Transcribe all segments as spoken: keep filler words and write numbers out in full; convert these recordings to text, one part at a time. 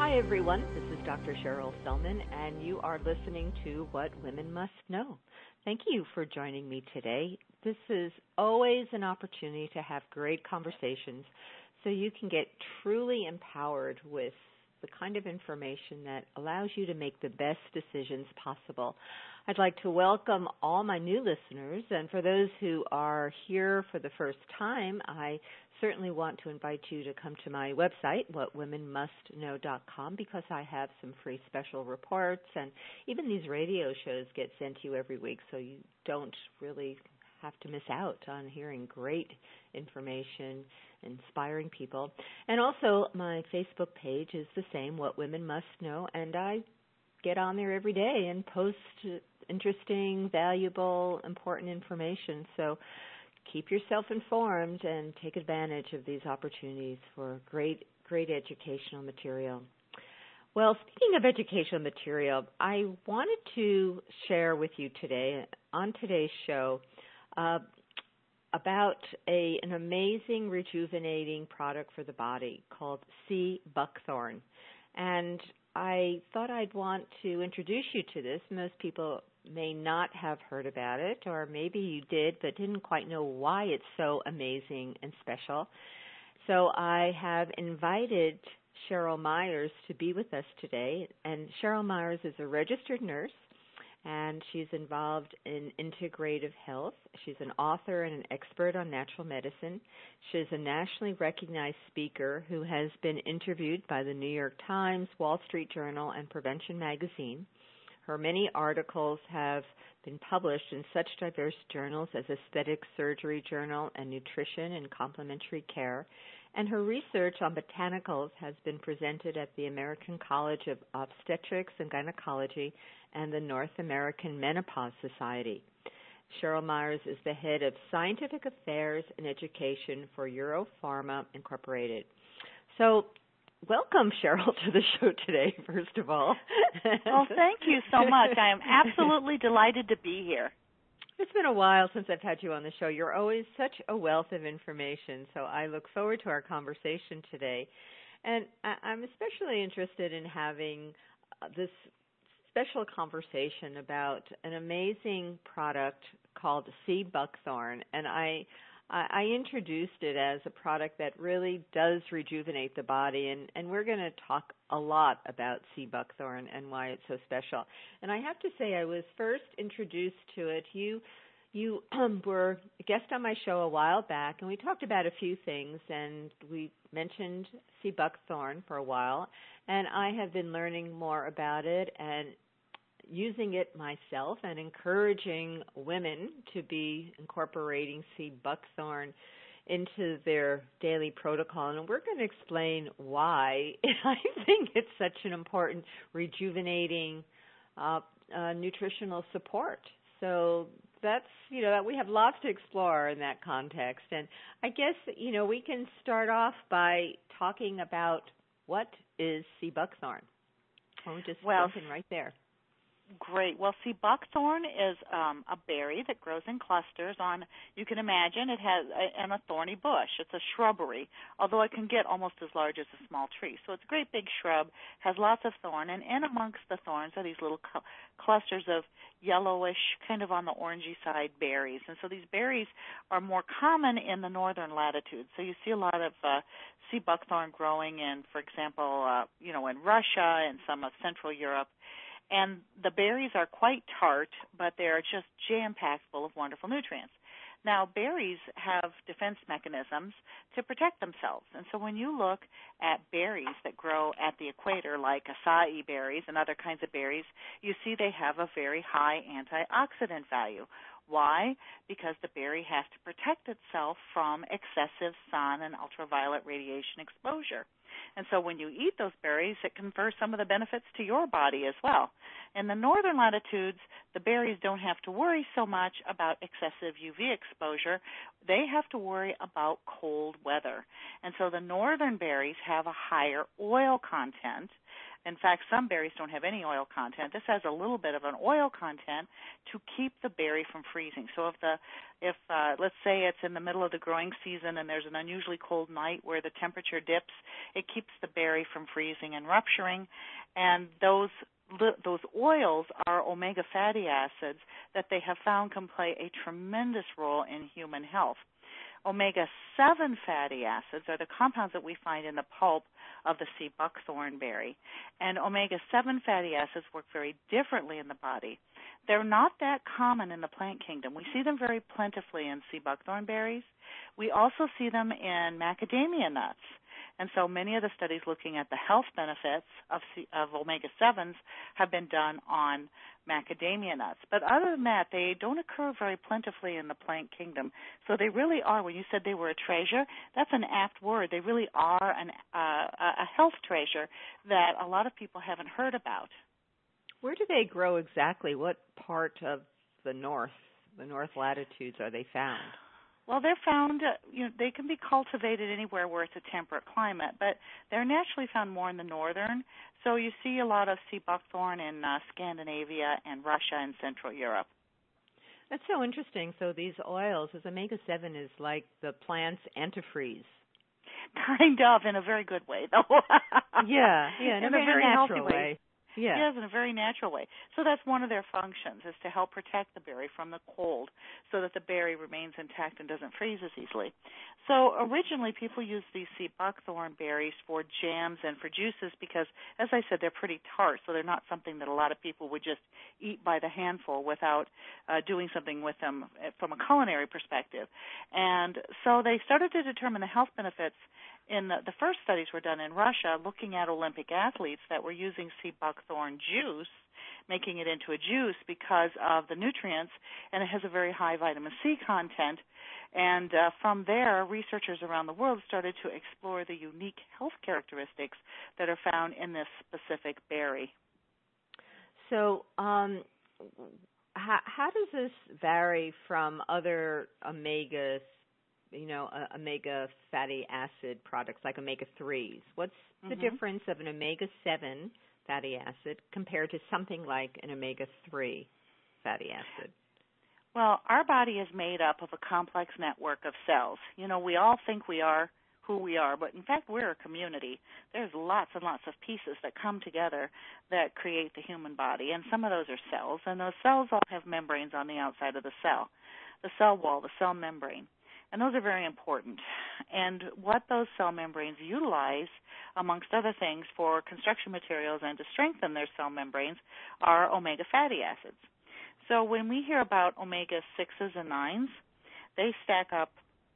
Hi, everyone. This is Doctor Cheryl Selman, and you are listening to What Women Must Know. Thank you for joining me today. This is always an opportunity to have great conversations so you can get truly empowered with the kind of information that allows you to make the best decisions possible. I'd like to welcome all my new listeners, and for those who are here for the first time, I certainly want to invite you to come to my website, what women must know dot com, because I have some free special reports, and even these radio shows get sent to you every week, so you don't really have to miss out on hearing great information, inspiring people. And also, my Facebook page is the same, What Women Must Know, and I get on there every day and post interesting, valuable, important information. So keep yourself informed and take advantage of these opportunities for great, great educational material. Well, speaking of educational material, I wanted to share with you today, on today's show, uh, about a, an amazing rejuvenating product for the body called sea buckthorn. And I thought I'd want to introduce you to this. Most people may not have heard about it, or maybe you did but didn't quite know why it's so amazing and special. So I have invited Cheryl Myers to be with us today. And Cheryl Myers is a registered nurse, and she's involved in integrative health. She's an author and an expert on natural medicine. She's a nationally recognized speaker who has been interviewed by the New York Times, Wall Street Journal, and Prevention Magazine. Her many articles have been published in such diverse journals as Aesthetic Surgery Journal and Nutrition and Complementary Care, and her research on botanicals has been presented at the American College of Obstetrics and Gynecology and the North American Menopause Society. Cheryl Myers is the head of Scientific Affairs and Education for Europharma Incorporated. So, welcome, Cheryl, to the show today, first of all. Well, thank you so much. I am absolutely delighted to be here. It's been a while since I've had you on the show. You're always such a wealth of information, so I look forward to our conversation today. And I'm especially interested in having this special conversation about an amazing product called sea buckthorn, and I I introduced it as a product that really does rejuvenate the body, and, and we're going to talk a lot about sea buckthorn and why it's so special. And I have to say, I was first introduced to it. You you um, were a guest on my show a while back, and we talked about a few things, and we mentioned sea buckthorn for a while, and I have been learning more about it and using it myself and encouraging women to be incorporating sea buckthorn into their daily protocol. And we're going to explain why I think it's such an important rejuvenating uh, uh, nutritional support. So that's, you know, we have lots to explore in that context. And I guess, you know, we can start off by talking about what is sea buckthorn. We'll just well, jump in right there. Great. Well, see, buckthorn is um, a berry that grows in clusters on, you can imagine, it has a, and a thorny bush. It's a shrubbery, although it can get almost as large as a small tree. So it's a great big shrub, has lots of thorn, and in amongst the thorns are these little cl- clusters of yellowish, kind of on the orangey side, berries. And so these berries are more common in the northern latitudes. So you see a lot of uh, sea buckthorn growing in, for example, uh, you know, in Russia and some of Central Europe. And the berries are quite tart, but they're just jam-packed full of wonderful nutrients. Now, berries have defense mechanisms to protect themselves. And so when you look at berries that grow at the equator, like acai berries and other kinds of berries, you see they have a very high antioxidant value. Why? Because the berry has to protect itself from excessive sun and ultraviolet radiation exposure. And so when you eat those berries, it confers some of the benefits to your body as well. In the northern latitudes, the berries don't have to worry so much about excessive U V exposure. They have to worry about cold weather. And so the northern berries have a higher oil content, In fact, some berries don't have any oil content. This has a little bit of an oil content to keep the berry from freezing. So if the if uh, let's say it's in the middle of the growing season and there's an unusually cold night where the temperature dips, it keeps the berry from freezing and rupturing. And those those oils are omega fatty acids that they have found can play a tremendous role in human health. Omega seven fatty acids are the compounds that we find in the pulp of the sea buckthorn berry. And omega seven fatty acids work very differently in the body. They're not that common in the plant kingdom. We see them very plentifully in sea buckthorn berries. We also see them in macadamia nuts. And so many of the studies looking at the health benefits of, C- of omega sevens have been done on macadamia nuts. But other than that, they don't occur very plentifully in the plant kingdom. So they really are, when you said they were a treasure, that's an apt word. They really are an, uh, a health treasure that a lot of people haven't heard about. Where do they grow exactly? What part of the north, the north latitudes, are they found? Well, they're found, uh, you know, they can be cultivated anywhere where it's a temperate climate, but they're naturally found more in the northern. So you see a lot of sea buckthorn in uh, Scandinavia and Russia and Central Europe. That's so interesting. So these oils, as omega seven is like the plant's antifreeze. Kind of, in a very good way, though. yeah, yeah, in, in a, a very natural healthy way. way. Yeah. Yes, in a very natural way. So that's one of their functions, is to help protect the berry from the cold so that the berry remains intact and doesn't freeze as easily. So originally people used these sea buckthorn berries for jams and for juices because, as I said, they're pretty tart, so they're not something that a lot of people would just eat by the handful without uh, doing something with them from a culinary perspective. And so they started to determine the health benefits. In the, the first studies were done in Russia looking at Olympic athletes that were using sea buckthorn juice, making it into a juice because of the nutrients, and it has a very high vitamin C content. And uh, from there, researchers around the world started to explore the unique health characteristics that are found in this specific berry. So um, how, how does this vary from other omega you know, uh, omega fatty acid products like omega threes? What's the mm-hmm. difference of an omega seven fatty acid compared to something like an omega three fatty acid? Well, our body is made up of a complex network of cells. You know, we all think we are who we are, but in fact we're a community. There's lots and lots of pieces that come together that create the human body, and some of those are cells, and those cells all have membranes on the outside of the cell, the cell wall, the cell membrane. And those are very important. And what those cell membranes utilize, amongst other things, for construction materials and to strengthen their cell membranes are omega fatty acids. So when we hear about omega sixes and nines, they stack up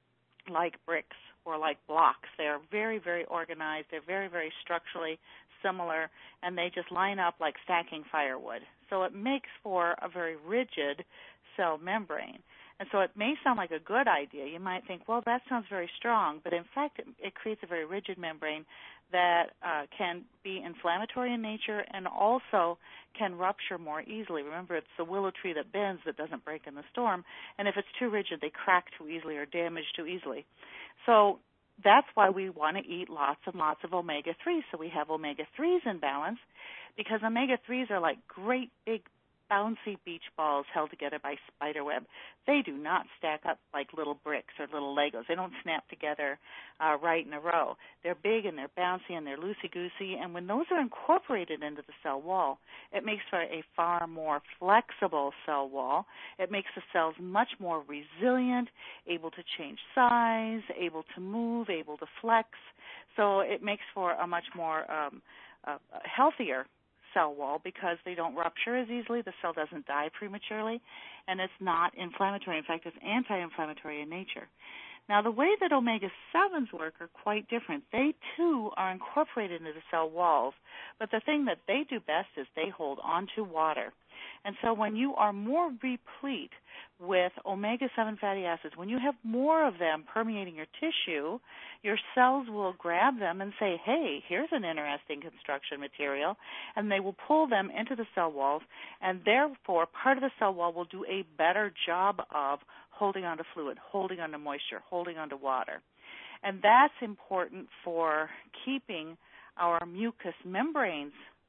like bricks or like blocks. They're very, very organized. They're very, very structurally similar, and they just line up like stacking firewood. So it makes for a very rigid cell membrane. And so it may sound like a good idea. You might think, well, that sounds very strong, but in fact it, it creates a very rigid membrane that uh, can be inflammatory in nature and also can rupture more easily. Remember, it's the willow tree that bends that doesn't break in the storm, and if it's too rigid, they crack too easily or damage too easily. So that's why we want to eat lots and lots of omega threes, so we have omega threes in balance, because omega threes are like great big bouncy beach balls held together by spider web. They do not stack up like little bricks or little Legos. They don't snap together uh, right in a row. They're big and they're bouncy and they're loosey-goosey, and when those are incorporated into the cell wall, it makes for a far more flexible cell wall. It makes the cells much more resilient, able to change size, able to move, able to flex. So it makes for a much more um, uh, healthier cell wall because they don't rupture as easily, the cell doesn't die prematurely, and it's not inflammatory. In fact, it's anti-inflammatory in nature. Now, the way that omega sevens work are quite different. They, too, are incorporated into the cell walls, but the thing that they do best is they hold onto water. And so when you are more replete with omega seven fatty acids, when you have more of them permeating your tissue, your cells will grab them and say, hey, here's an interesting construction material, and they will pull them into the cell walls, and therefore part of the cell wall will do a better job of holding onto fluid, holding onto moisture, holding onto water. And that's important for keeping our mucous membranes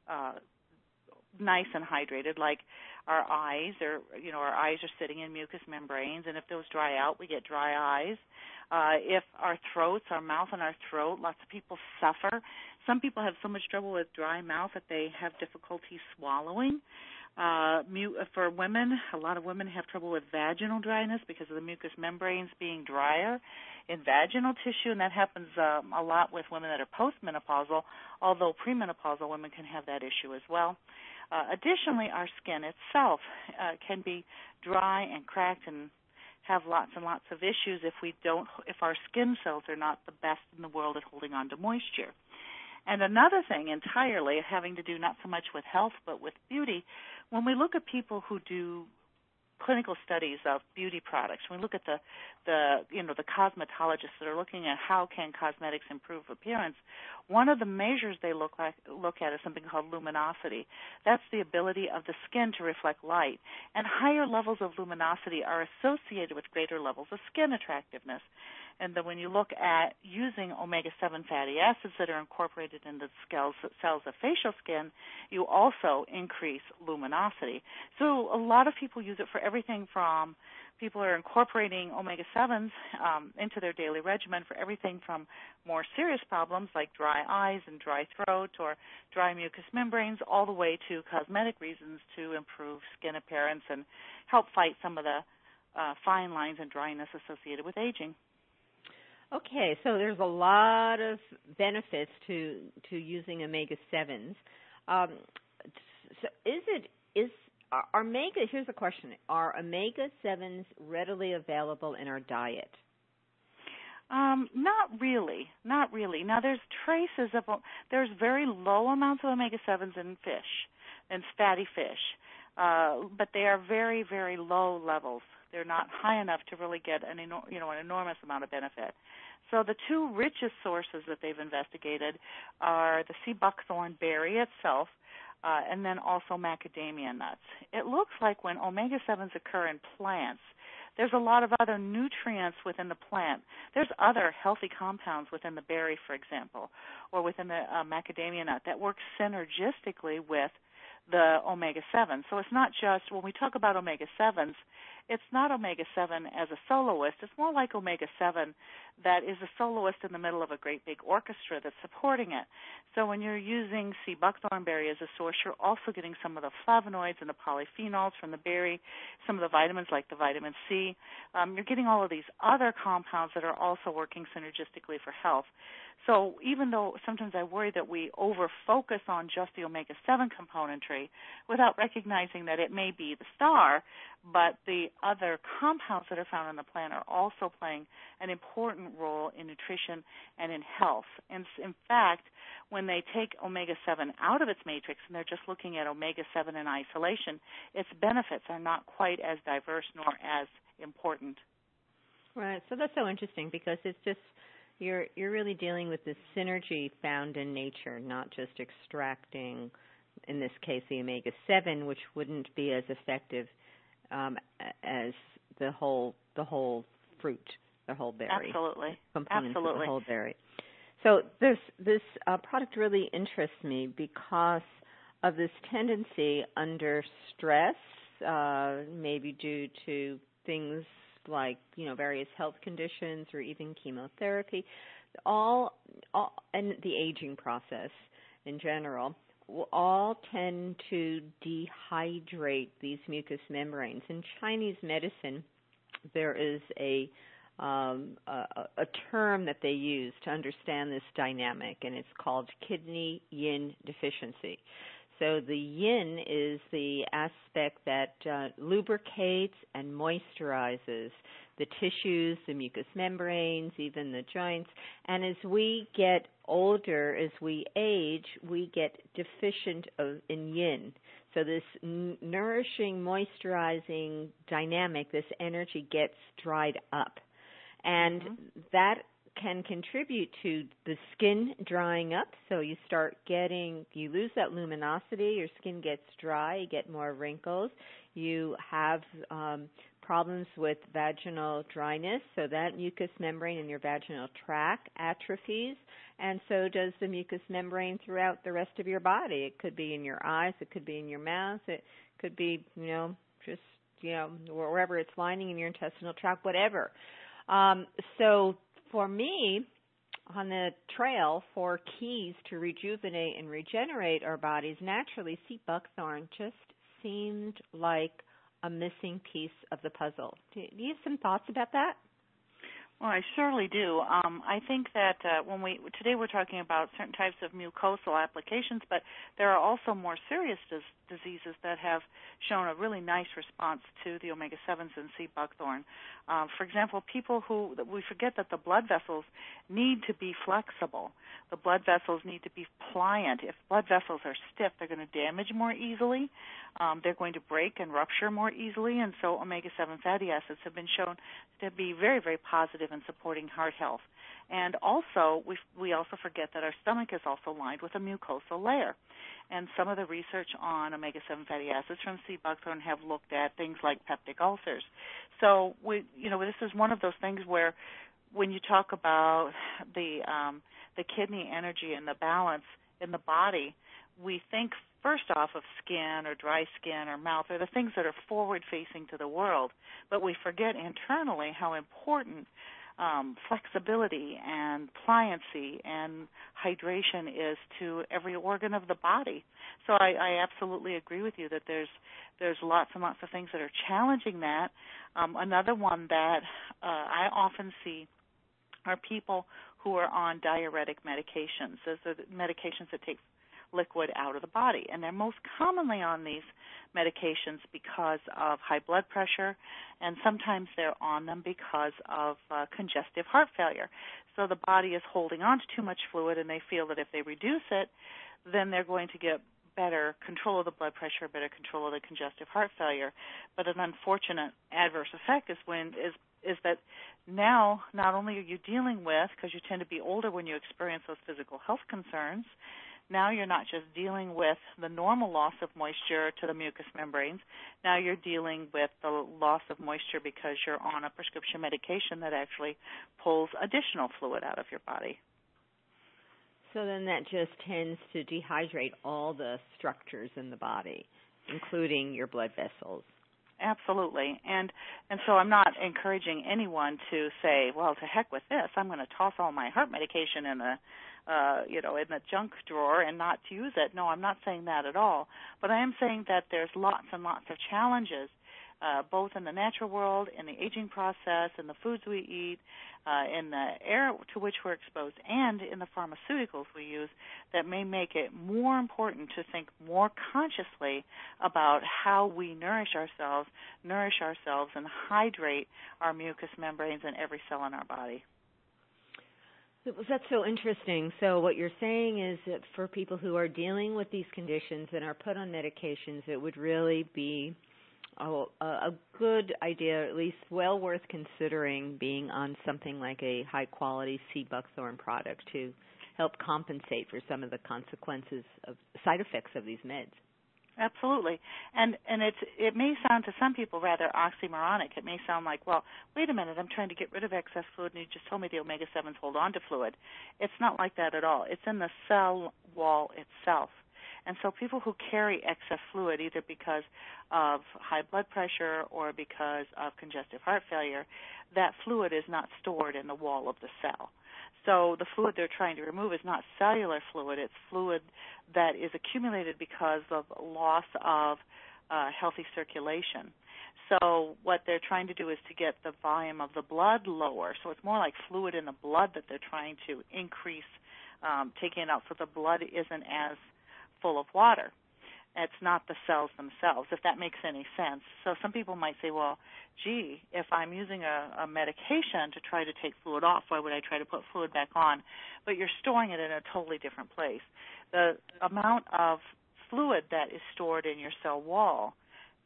uh, nice and hydrated, like our eyes, or you know, our eyes are sitting in mucous membranes, and if those dry out, we get dry eyes. Uh, if our throats, our mouth and our throat, lots of people suffer. Some people have so much trouble with dry mouth that they have difficulty swallowing. Uh, mu- for women, a lot of women have trouble with vaginal dryness because of the mucous membranes being drier in vaginal tissue, and that happens um, a lot with women that are postmenopausal, although premenopausal women can have that issue as well. Uh, additionally, our skin itself uh, can be dry and cracked and have lots and lots of issues if we don't, if our skin cells are not the best in the world at holding on to moisture. And another thing entirely having to do not so much with health but with beauty, when we look at people who do clinical studies of beauty products, when we look at the, the you know, the cosmetologists that are looking at how can cosmetics improve appearance, one of the measures they look like look at is something called luminosity. That's the ability of the skin to reflect light. And higher levels of luminosity are associated with greater levels of skin attractiveness. And then when you look at using omega seven fatty acids that are incorporated into the cells, cells of facial skin, you also increase luminosity. So a lot of people use it for everything from people are incorporating omega sevens um, into their daily regimen for everything from more serious problems like dry eyes and dry throat or dry mucous membranes all the way to cosmetic reasons to improve skin appearance and help fight some of the uh, fine lines and dryness associated with aging. Okay, so there's a lot of benefits to to using omega sevens. Um, so is it is are omega? Here's a question: are omega sevens readily available in our diet? Um, not really, not really. Now there's traces of there's very low amounts of omega sevens in fish, in fatty fish, uh, but they are very very low levels. They're not high enough to really get an enor- you know an enormous amount of benefit. So the two richest sources that they've investigated are the sea buckthorn berry itself, uh, and then also macadamia nuts. It looks like when omega sevens occur in plants, there's a lot of other nutrients within the plant. There's other healthy compounds within the berry, for example, or within the uh, macadamia nut that work synergistically with the omega seven. So it's not just, when we talk about omega sevens, it's not omega seven as a soloist. It's more like omega seven that is a soloist in the middle of a great big orchestra that's supporting it. So when you're using sea buckthorn berry as a source, you're also getting some of the flavonoids and the polyphenols from the berry, some of the vitamins like the vitamin C. Um, you're getting all of these other compounds that are also working synergistically for health. So even though sometimes I worry that we over-focus on just the omega seven componentry without recognizing that it may be the star, but the other compounds that are found in the plant are also playing an important role in nutrition and in health. And in fact, when they take omega seven out of its matrix and they're just looking at omega seven in isolation, its benefits are not quite as diverse nor as important. Right. So that's so interesting because it's just you're you're really dealing with this synergy found in nature, not just extracting, in this case, the omega seven, which wouldn't be as effective um, as the whole the whole fruit, the whole berry. Absolutely. Components Absolutely. of the whole berry. So this this uh, product really interests me because of this tendency under stress, uh, maybe due to things like, you know, various health conditions or even chemotherapy, all, all and the aging process in general, will all tend to dehydrate these mucous membranes. In Chinese medicine, there is a Um, a, a term that they use to understand this dynamic, and it's called kidney yin deficiency. So the yin is the aspect that uh, lubricates and moisturizes the tissues, the mucous membranes, even the joints. And as we get older, as we age, we get deficient of, in yin. So this n- nourishing, moisturizing dynamic, this energy gets dried up. And mm-hmm. that can contribute to the skin drying up. So you start getting, you lose that luminosity, your skin gets dry, you get more wrinkles, you have um, problems with vaginal dryness, so that mucous membrane in your vaginal tract atrophies, and so does the mucous membrane throughout the rest of your body. It could be in your eyes, it could be in your mouth, it could be, you know, just, you know, wherever it's lining in your intestinal tract, whatever. Um, so for me, on the trail for keys to rejuvenate and regenerate our bodies naturally, see, buckthorn just seemed like a missing piece of the puzzle. Do you have some thoughts about that? Well, I surely do. Um, I think that uh, when we today we're talking about certain types of mucosal applications, but there are also more serious dis- diseases that have shown a really nice response to the omega sevens and sea buckthorn. Um, for example, people who we forget that the blood vessels need to be flexible. The blood vessels need to be pliant. If blood vessels are stiff, they're going to damage more easily. Um, they're going to break and rupture more easily, and so omega seven fatty acids have been shown to be very, very positive in supporting heart health. And also, we we also forget that our stomach is also lined with a mucosal layer. And some of the research on omega seven fatty acids from sea buckthorn have looked at things like peptic ulcers. So we, you know, this is one of those things where, when you talk about the um, the kidney energy and the balance in the body, we think first off of skin or dry skin or mouth, or the things that are forward-facing to the world, but we forget internally how important um, flexibility and pliancy and hydration is to every organ of the body. So I, I absolutely agree with you that there's there's lots and lots of things that are challenging that. Um, another one that uh, I often see are people who are on diuretic medications. Those are the medications that take liquid out of the body, and they're most commonly on these medications because of high blood pressure, and sometimes they're on them because of uh, congestive heart failure. So the body is holding on to too much fluid, and they feel that if they reduce it, then they're going to get better control of the blood pressure, better control of the congestive heart failure. But an unfortunate adverse effect is when is is that now not only are you dealing with, because you tend to be older when you experience those physical health concerns, now you're not just dealing with the normal loss of moisture to the mucous membranes. Now you're dealing with the loss of moisture because you're on a prescription medication that actually pulls additional fluid out of your body. So then that just tends to dehydrate all the structures in the body, including your blood vessels. Absolutely. And and so I'm not encouraging anyone to say, well, to heck with this. I'm going to toss all my heart medication in the Uh, you know, in the junk drawer and not to use it. No, I'm not saying that at all. But I am saying that there's lots and lots of challenges, uh, both in the natural world, in the aging process, in the foods we eat, uh, in the air to which we're exposed, and in the pharmaceuticals we use that may make it more important to think more consciously about how we nourish ourselves, nourish ourselves, and hydrate our mucous membranes in every cell in our body. That's so interesting. So what you're saying is that for people who are dealing with these conditions and are put on medications, it would really be a, a good idea, at least well worth considering being on something like a high-quality sea buckthorn product to help compensate for some of the consequences of side effects of these meds. Absolutely. And and it's it may sound to some people rather oxymoronic. It may sound like, well, wait a minute, I'm trying to get rid of excess fluid and you just told me the omega sevens hold on to fluid. It's not like that at all. It's in the cell wall itself. And so people who carry excess fluid, either because of high blood pressure or because of congestive heart failure, that fluid is not stored in the wall of the cell. So the fluid they're trying to remove is not cellular fluid. It's fluid that is accumulated because of loss of uh, healthy circulation. So what they're trying to do is to get the volume of the blood lower. So it's more like fluid in the blood that they're trying to increase, um, taking it out so the blood isn't as full of water. It's not the cells themselves, if that makes any sense. So some people might say, well, gee, if I'm using a, a medication to try to take fluid off, why would I try to put fluid back on? But you're storing it in a totally different place. The amount of fluid that is stored in your cell wall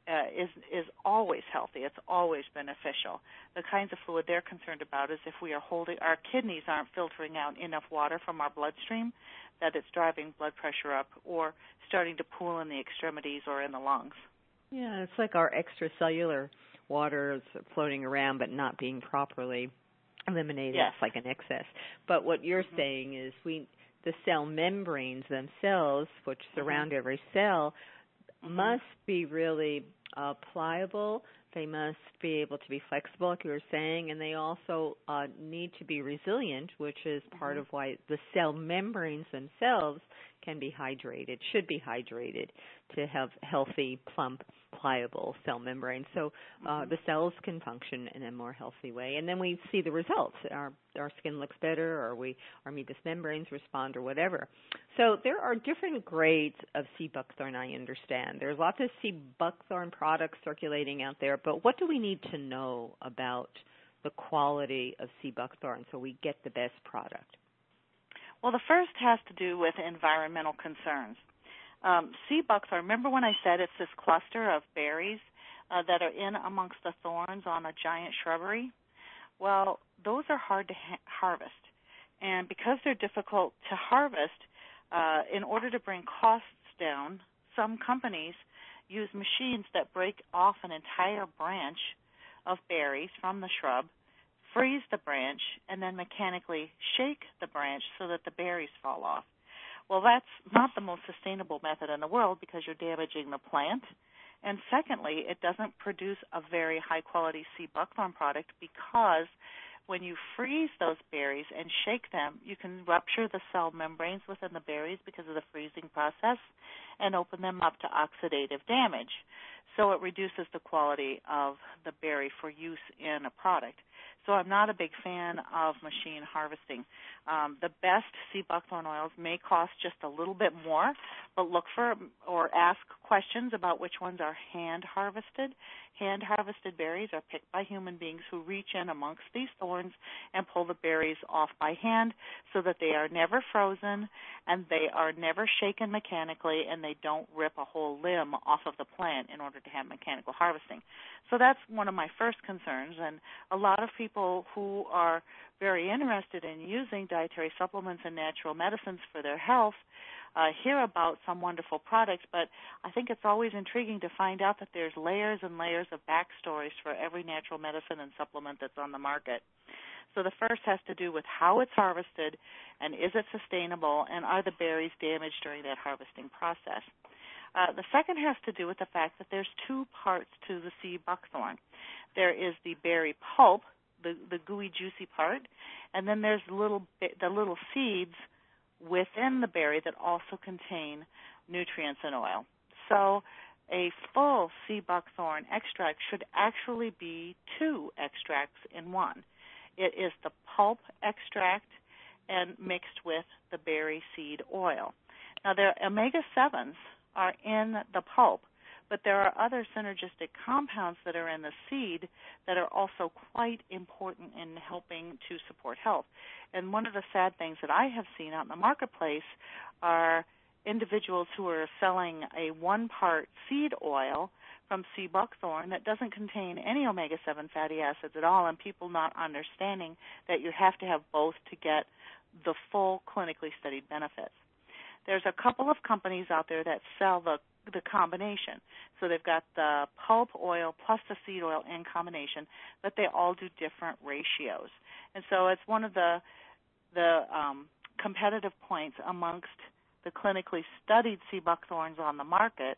uh, is is always healthy. It's always beneficial. The kinds of fluid they're concerned about is if we are holding, our kidneys aren't filtering out enough water from our bloodstream, that it's driving blood pressure up or starting to pool in the extremities or in the lungs. Yeah, it's like our extracellular water is floating around but not being properly eliminated. Yes. It's like an excess. But what you're mm-hmm. saying is we the cell membranes themselves, which surround mm-hmm. every cell, mm-hmm. must be really uh, pliable. They must be able to be flexible, like you were saying, and they also uh, need to be resilient, which is part mm-hmm. of why the cell membranes themselves can be hydrated, should be hydrated to have healthy, plump, pliable cell membranes. So uh, mm-hmm. the cells can function in a more healthy way. And then we see the results. Our our skin looks better, or we our mucous membranes respond, or whatever. So there are different grades of C. buckthorn, I understand. There's lots of C. buckthorn products circulating out there, but what do we need to know about the quality of C. buckthorn so we get the best product? Well, the first has to do with environmental concerns. Um, C. buckthorn, remember when I said it's this cluster of berries uh, that are in amongst the thorns on a giant shrubbery? Well, those are hard to ha- harvest. And because they're difficult to harvest, uh, in order to bring costs down, some companies use machines that break off an entire branch of berries from the shrub, freeze the branch, and then mechanically shake the branch so that the berries fall off. Well, that's not the most sustainable method in the world because you're damaging the plant. And secondly, it doesn't produce a very high-quality C. buckthorn product because when you freeze those berries and shake them, you can rupture the cell membranes within the berries because of the freezing process and open them up to oxidative damage. So it reduces the quality of the berry for use in a product. So I'm not a big fan of machine harvesting. Um, the best C. buckthorn oils may cost just a little bit more, but look for or ask questions about which ones are hand harvested. Hand harvested berries are picked by human beings who reach in amongst these thorns and pull the berries off by hand so that they are never frozen and they are never shaken mechanically and they don't rip a whole limb off of the plant in order to have mechanical harvesting. So that's one of my first concerns, and a lot of people who are very interested in using dietary supplements and natural medicines for their health uh, hear about some wonderful products, but I think it's always intriguing to find out that there's layers and layers of backstories for every natural medicine and supplement that's on the market. So the first has to do with how it's harvested and is it sustainable and are the berries damaged during that harvesting process. Uh, the second has to do with the fact that there's two parts to the C. buckthorn. There is the berry pulp, the, the gooey, juicy part, and then there's little the little seeds within the berry that also contain nutrients and oil. So a full C. buckthorn extract should actually be two extracts in one. It is the pulp extract and mixed with the berry seed oil. Now, their omega sevens are in the pulp, but there are other synergistic compounds that are in the seed that are also quite important in helping to support health. And one of the sad things that I have seen out in the marketplace are individuals who are selling a one-part seed oil from C. buckthorn that doesn't contain any omega seven fatty acids at all, and people not understanding that you have to have both to get the full clinically studied benefits. There's a couple of companies out there that sell the the combination. So they've got the pulp oil plus the seed oil in combination, but they all do different ratios. And so it's one of the the um, competitive points amongst the clinically studied C. buckthorns on the market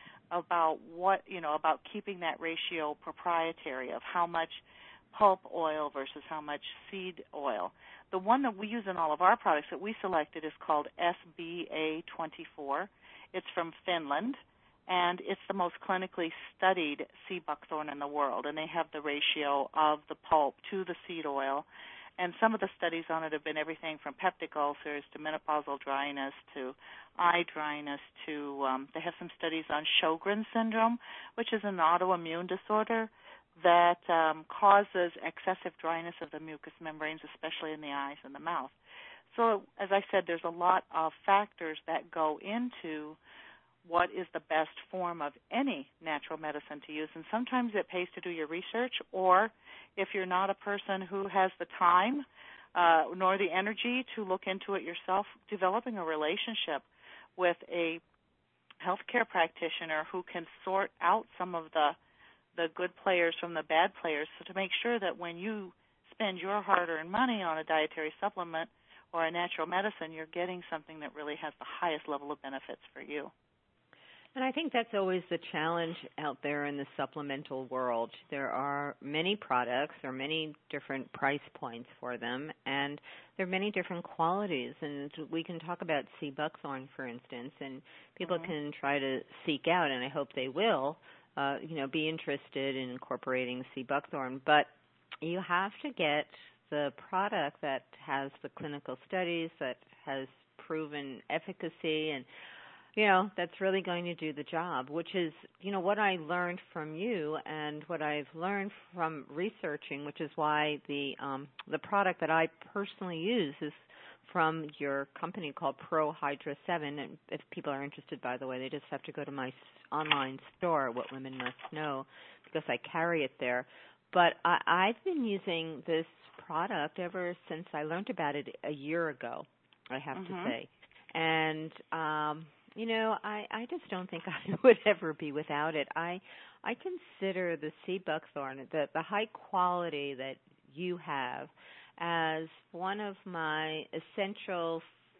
about what, you know, about keeping that ratio proprietary of how much pulp oil versus how much seed oil. The one that we use in all of our products that we selected is called S B A twenty-four. It's from Finland, and it's the most clinically studied C. buckthorn in the world, and they have the ratio of the pulp to the seed oil. And some of the studies on it have been everything from peptic ulcers to menopausal dryness to eye dryness to, um, they have some studies on Sjogren's syndrome, which is an autoimmune disorder that um, causes excessive dryness of the mucous membranes, especially in the eyes and the mouth. So, as I said, there's a lot of factors that go into what is the best form of any natural medicine to use. And sometimes it pays to do your research, or if you're not a person who has the time uh, nor the energy to look into it yourself, developing a relationship with a healthcare practitioner who can sort out some of the the good players from the bad players, so to make sure that when you spend your hard-earned money on a dietary supplement or a natural medicine, you're getting something that really has the highest level of benefits for you. And I think that's always the challenge out there in the supplemental world. There are many products, there are many different price points for them, and there are many different qualities. And we can talk about sea buckthorn, for instance, and people mm-hmm. can try to seek out, and I hope they will, uh, you know, be interested in incorporating sea buckthorn. But you have to get the product that has the clinical studies, that has proven efficacy, and you know, that's really going to do the job, which is, you know, what I learned from you and what I've learned from researching, which is why the um, the product that I personally use is from your company called Pro Hydra seven. And if people are interested, by the way, they just have to go to my online store, What Women Must Know, because I carry it there. But I, I've been using this product ever since I learned about it a year ago, I have mm-hmm. to say. And um You know, I, I just don't think I would ever be without it. I I consider the sea buckthorn, the, the high quality that you have, as one of my essential,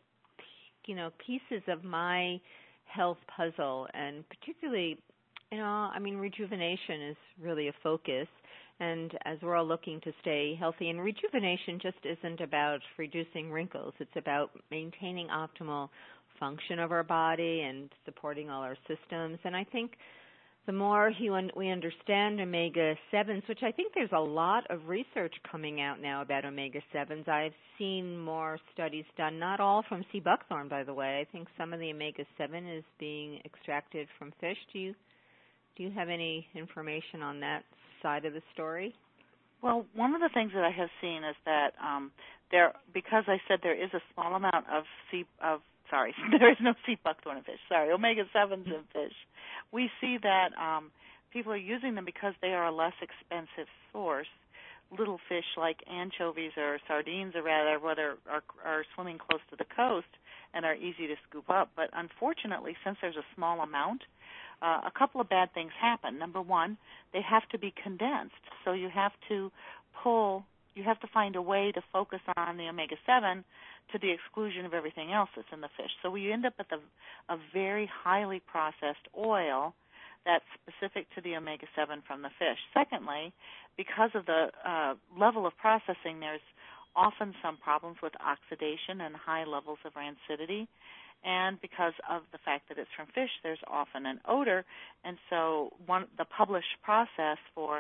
you know, pieces of my health puzzle. And particularly, you know, I mean, rejuvenation is really a focus. And as we're all looking to stay healthy, and rejuvenation just isn't about reducing wrinkles. It's about maintaining optimal function of our body and supporting all our systems. And I think the more we understand omega sevens, which I think there's a lot of research coming out now about omega sevens. I've seen more studies done, not all from sea buckthorn, by the way. I think some of the omega seven is being extracted from fish. Do you do you have any information on that side of the story? Well, one of the things that I have seen is that um, there, because I said there is a small amount of sea of Sorry, there is no sea buckthorn in fish. Sorry, omega sevens in fish. We see that um, people are using them because they are a less expensive source. Little fish like anchovies or sardines, or rather, whether are, are swimming close to the coast and are easy to scoop up. But unfortunately, since there's a small amount, uh, a couple of bad things happen. Number one, they have to be condensed, so you have to pull. You have to find a way to focus on the omega seven to the exclusion of everything else that's in the fish. So we end up with a, a very highly processed oil that's specific to the omega seven from the fish. Secondly, because of the uh, level of processing, there's often some problems with oxidation and high levels of rancidity. And because of the fact that it's from fish, there's often an odor. And so one the published process for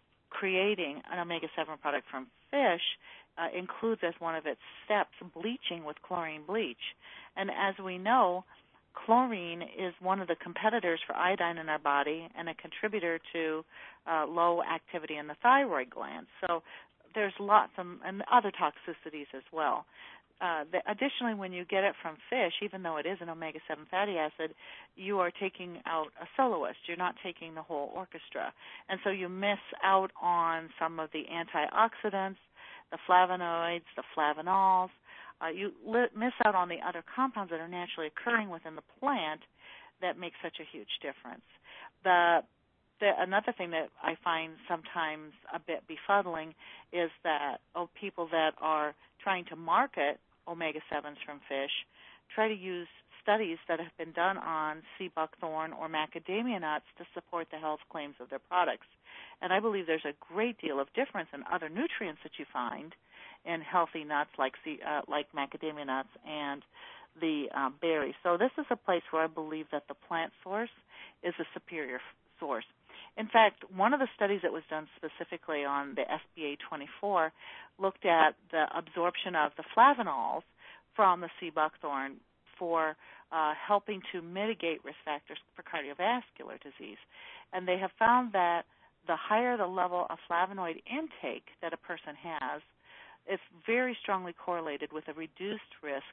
creating an omega seven product from fish uh, includes as one of its steps bleaching with chlorine bleach. And as we know, chlorine is one of the competitors for iodine in our body and a contributor to uh, low activity in the thyroid gland. So there's lots of and other toxicities as well. Uh, the, additionally, when you get it from fish, even though it is an omega seven fatty acid, you are taking out a soloist. You're not taking the whole orchestra. And so you miss out on some of the antioxidants, the flavonoids, the flavanols. Uh, you li- miss out on the other compounds that are naturally occurring within the plant that make such a huge difference. The, the another thing that I find sometimes a bit befuddling is that oh, people that are trying to market omega sevens from fish try to use studies that have been done on sea buckthorn or macadamia nuts to support the health claims of their products. And I believe there's a great deal of difference in other nutrients that you find in healthy nuts like sea, uh, like macadamia nuts and the uh, berries. So this is a place where I believe that the plant source is a superior f- source. In fact, one of the studies that was done specifically on the S B A twenty-four looked at the absorption of the flavanols from the sea buckthorn for uh, helping to mitigate risk factors for cardiovascular disease. And they have found that the higher the level of flavonoid intake that a person has, it's very strongly correlated with a reduced risk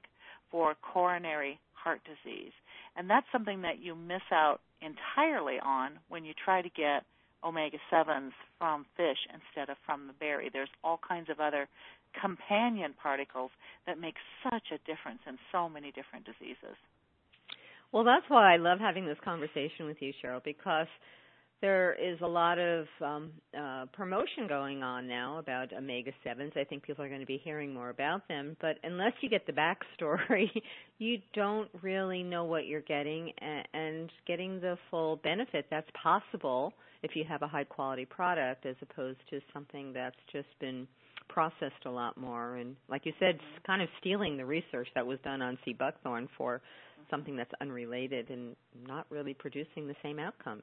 for coronary heart disease. And that's something that you miss out entirely on when you try to get omega sevens from fish instead of from the berry. There's all kinds of other companion particles that make such a difference in so many different diseases. Well, that's why I love having this conversation with you, Cheryl, because there is a lot of um, uh, promotion going on now about omega sevens. I think people are going to be hearing more about them. But unless you get the backstory, you don't really know what you're getting, and, and getting the full benefit that's possible if you have a high-quality product as opposed to something that's just been processed a lot more. And like you said, mm-hmm. kind of stealing the research that was done on sea buckthorn for something that's unrelated and not really producing the same outcomes.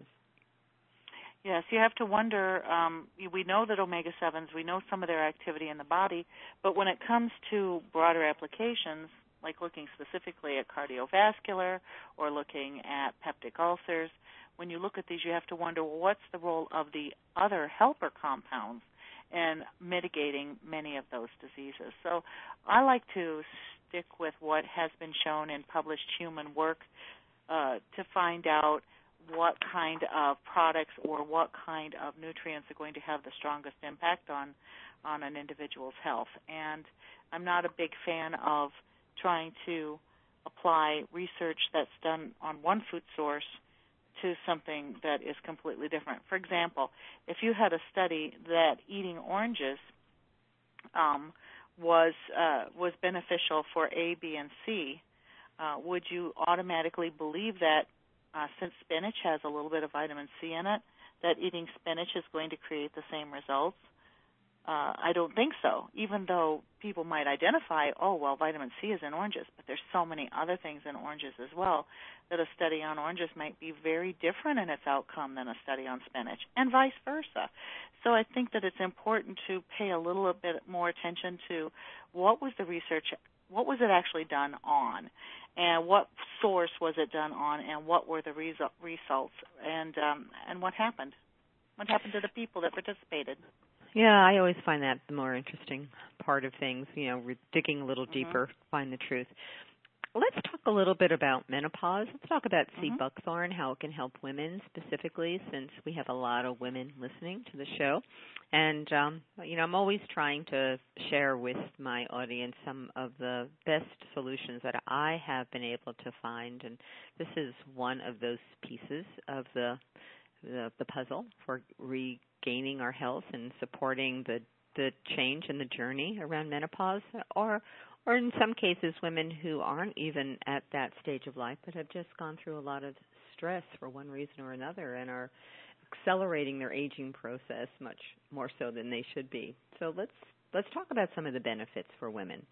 Yes, you have to wonder, um, we know that omega sevens, we know some of their activity in the body, but when it comes to broader applications, like looking specifically at cardiovascular or looking at peptic ulcers, when you look at these, you have to wonder, well, what's the role of the other helper compounds in mitigating many of those diseases? So I like to stick with what has been shown in published human work uh, to find out what kind of products or what kind of nutrients are going to have the strongest impact on, on an individual's health. And I'm not a big fan of trying to apply research that's done on one food source to something that is completely different. For example, if you had a study that eating oranges um, was uh, was beneficial for A, B, and C, uh, would you automatically believe that Uh, since spinach has a little bit of vitamin C in it, that eating spinach is going to create the same results? Uh, I don't think so, even though people might identify, oh, well, vitamin C is in oranges, but there's so many other things in oranges as well that a study on oranges might be very different in its outcome than a study on spinach, and vice versa. So I think that it's important to pay a little bit more attention to what was the research, what was it actually done on, and what source was it done on, and what were the resu- results, and um, and what happened? What happened to the people that participated? Yeah, I always find that the more interesting part of things, you know, digging a little mm-hmm. deeper, find the truth. Let's talk a little bit about menopause. Let's talk about sea mm-hmm. buckthorn, how it can help women specifically, since we have a lot of women listening to the show. And, um, you know, I'm always trying to share with my audience some of the best solutions that I have been able to find. And this is one of those pieces of the the, the puzzle for regaining our health and supporting the, the change in the journey around menopause, or or in some cases women who aren't even at that stage of life but have just gone through a lot of stress for one reason or another and are accelerating their aging process much more so than they should be. So let's let's talk about some of the benefits for women.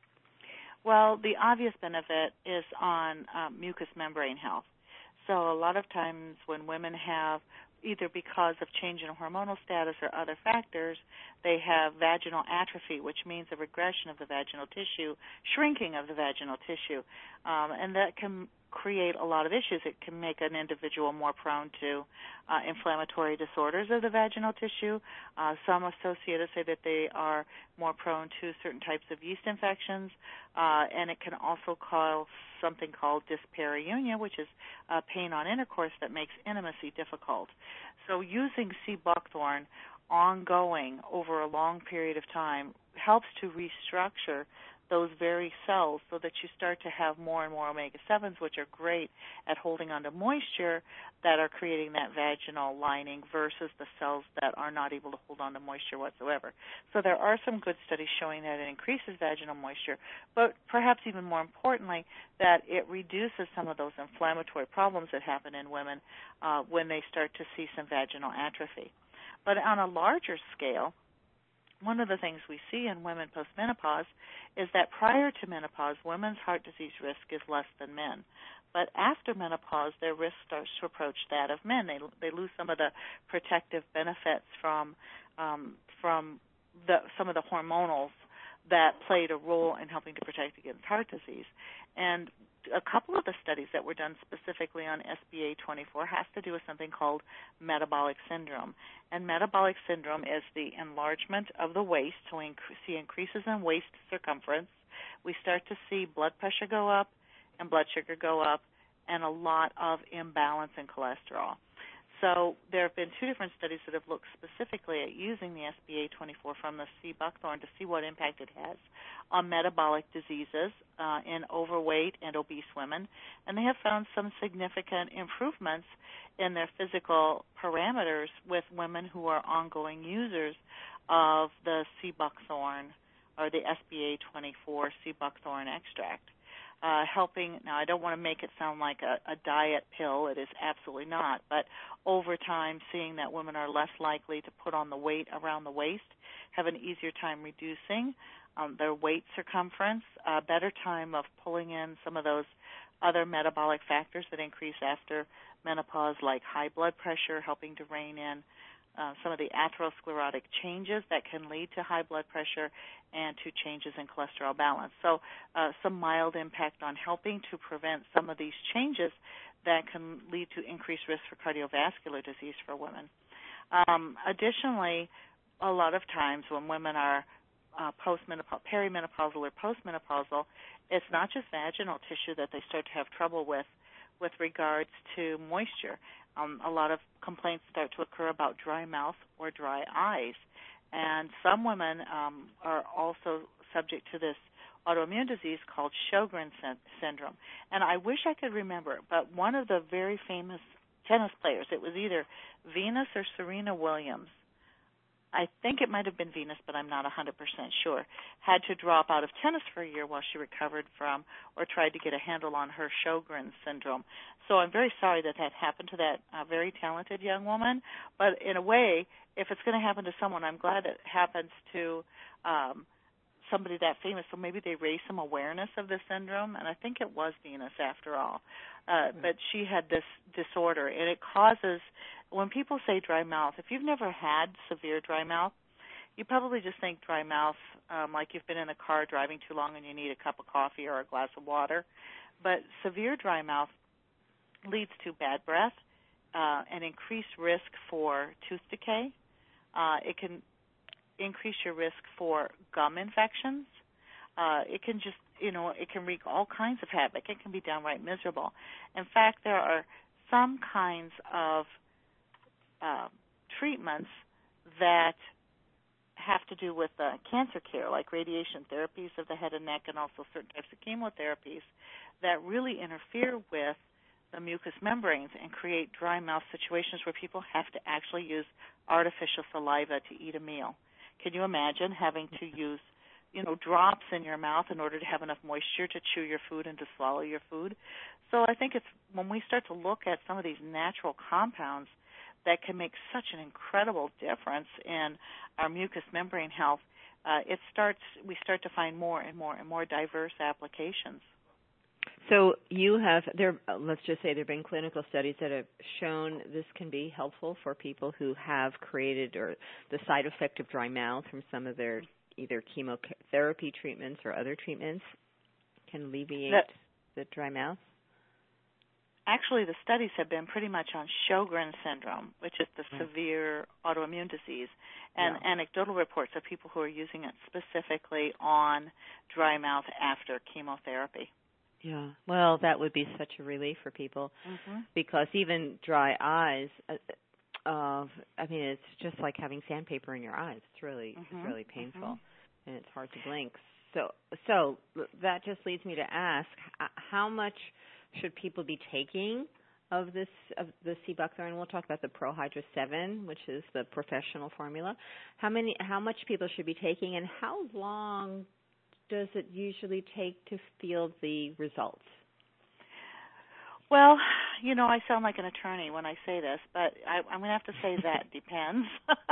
Well, the obvious benefit is on um, mucous membrane health. So a lot of times when women have, either because of change in hormonal status or other factors, they have vaginal atrophy, which means a regression of the vaginal tissue, shrinking of the vaginal tissue, um, and that can create a lot of issues. It can make an individual more prone to uh, inflammatory disorders of the vaginal tissue. Uh, some associated say that they are more prone to certain types of yeast infections, uh, and it can also cause something called dyspareunia, which is uh, pain on intercourse that makes intimacy difficult. So using sea buckthorn ongoing over a long period of time helps to restructure those very cells so that you start to have more and more omega sevens, which are great at holding onto moisture that are creating that vaginal lining versus the cells that are not able to hold onto moisture whatsoever. So there are some good studies showing that it increases vaginal moisture, but perhaps even more importantly, that it reduces some of those inflammatory problems that happen in women uh, when they start to see some vaginal atrophy. But on a larger scale, one of the things we see in women postmenopause is that prior to menopause, women's heart disease risk is less than men. But after menopause, their risk starts to approach that of men. They they lose some of the protective benefits from um, from the, some of the hormonals that played a role in helping to protect against heart disease. And a couple of the studies that were done specifically on S B A twenty-four has to do with something called metabolic syndrome. And metabolic syndrome is the enlargement of the waist, so we inc- see increases in waist circumference. We start to see blood pressure go up and blood sugar go up, and a lot of imbalance in cholesterol. So there have been two different studies that have looked specifically at using the S B A twenty-four from the sea buckthorn to see what impact it has on metabolic diseases uh, in overweight and obese women. And they have found some significant improvements in their physical parameters with women who are ongoing users of the sea buckthorn or the S B A twenty-four sea buckthorn extract. Uh, helping, now I don't want to make it sound like a, a diet pill, it is absolutely not, but over time seeing that women are less likely to put on the weight around the waist, have an easier time reducing um, their waist circumference, a better time of pulling in some of those other metabolic factors that increase after menopause, like high blood pressure, helping to rein in Uh, some of the atherosclerotic changes that can lead to high blood pressure and to changes in cholesterol balance. So uh, some mild impact on helping to prevent some of these changes that can lead to increased risk for cardiovascular disease for women. Um, additionally, a lot of times when women are uh, postmenopausal, perimenopausal or postmenopausal, it's not just vaginal tissue that they start to have trouble with with regards to moisture. Um, a lot of complaints start to occur about dry mouth or dry eyes. And some women um, are also subject to this autoimmune disease called Sjogren's syndrome. And I wish I could remember, but one of the very famous tennis players, it was either Venus or Serena Williams, I think it might have been Venus, but I'm not one hundred percent sure, had to drop out of tennis for a year while she recovered from or tried to get a handle on her Sjogren's syndrome. So I'm very sorry that that happened to that uh, very talented young woman. But in a way, if it's going to happen to someone, I'm glad it happens to um, somebody that famous. So maybe they raised some awareness of the syndrome, and I think it was Venus after all. Uh, but she had this disorder, and it causes, when people say dry mouth, if you've never had severe dry mouth, you probably just think dry mouth um, like you've been in a car driving too long and you need a cup of coffee or a glass of water. But severe dry mouth leads to bad breath, uh, an increased risk for tooth decay. Uh, it can increase your risk for gum infections. Uh, it can just, you know, it can wreak all kinds of havoc. It can be downright miserable. In fact, there are some kinds of uh, treatments that have to do with uh, cancer care, like radiation therapies of the head and neck and also certain types of chemotherapies that really interfere with the mucous membranes and create dry mouth situations where people have to actually use artificial saliva to eat a meal. Can you imagine having to use, you know, drops in your mouth in order to have enough moisture to chew your food and to swallow your food? So I think it's when we start to look at some of these natural compounds that can make such an incredible difference in our mucous membrane health, uh, it starts we start to find more and more and more diverse applications. So you have, there. let's just say there have been clinical studies that have shown this can be helpful for people who have created or the side effect of dry mouth from some of their either chemotherapy treatments or other treatments can alleviate that, the dry mouth? Actually, the studies have been pretty much on Sjogren's syndrome, which is the mm. severe autoimmune disease, and yeah. anecdotal reports of people who are using it specifically on dry mouth after chemotherapy. Yeah, well, that would be such a relief for people mm-hmm. because even dry eyes, uh, uh, I mean, it's just like having sandpaper in your eyes. It's really, mm-hmm. it's really painful, mm-hmm. and it's hard to blink. So, so that just leads me to ask, how much should people be taking of this of the sea buckthorn? We'll talk about the ProHydra seven, which is the professional formula. How many? How much people should be taking, and how long does it usually take to feel the results? Well, you know, I sound like an attorney when I say this, but I, I'm going to have to say that depends.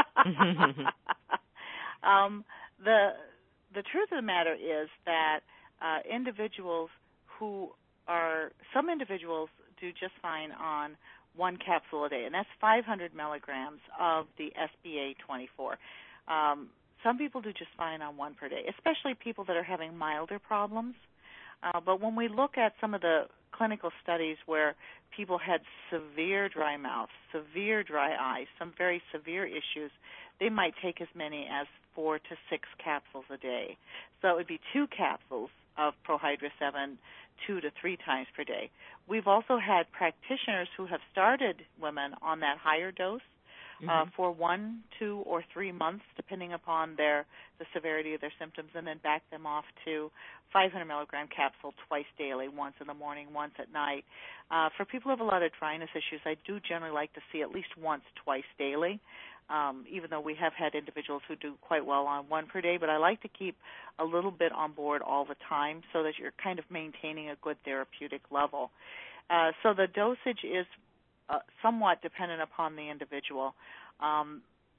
um, the the truth of the matter is that uh, individuals who are, some individuals do just fine on one capsule a day, and that's five hundred milligrams of the S B A twenty-four. Um, some people do just fine on one per day, especially people that are having milder problems. Uh, but when we look at some of the clinical studies where people had severe dry mouth, severe dry eyes, some very severe issues, they might take as many as four to six capsules a day. So it would be two capsules of Prohydra seven two to three times per day. We've also had practitioners who have started women on that higher dose mm-hmm. uh, for one, two, or three months, depending upon their the severity of their symptoms, and then back them off to five hundred milligram capsule twice daily, once in the morning, once at night. Uh, for people who have a lot of dryness issues, I do generally like to see at least once, twice daily. Um, even though we have had individuals who do quite well on one per day, but I like to keep a little bit on board all the time so that you're kind of maintaining a good therapeutic level. Uh, so the dosage is uh, somewhat dependent upon the individual. Um,